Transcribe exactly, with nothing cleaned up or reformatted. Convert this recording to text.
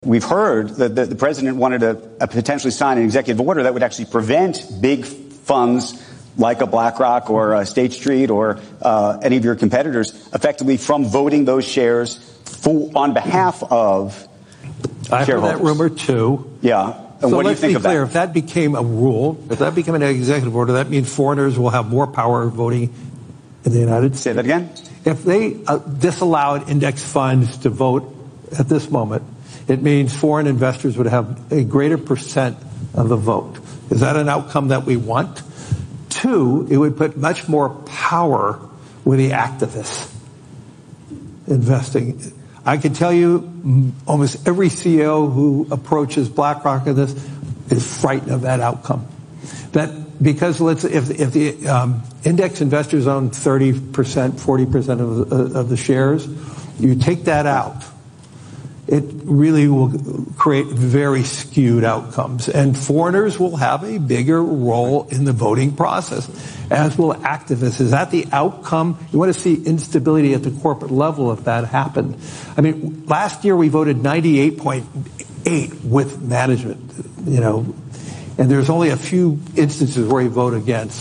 We've heard that the president wanted to potentially sign an executive order that would actually prevent big funds like a BlackRock or a State Street or uh, any of your competitors effectively from voting those shares for, on behalf of I've heard that rumor too. Yeah. And so what do you let's think be of clear, that? if that became a rule, if that became an executive order, that means foreigners will have more power voting in the United States. Say that again? If they uh, disallowed index funds to vote at this moment, it means foreign investors would have a greater percent of the vote. Is that an outcome that we want? Two, it would put much more power with the activists investing. I can tell you almost every C E O who approaches BlackRock of this is frightened of that outcome. That because let's if if the um, index investors own thirty percent, forty percent of the, of the shares, you take that out, it really will create very skewed outcomes. And foreigners will have a bigger role in the voting process, as will activists. Is that the outcome? You want to see instability at the corporate level if that happened. I mean, last year we voted ninety-eight point eight with management, you know, and there's only a few instances where you vote against.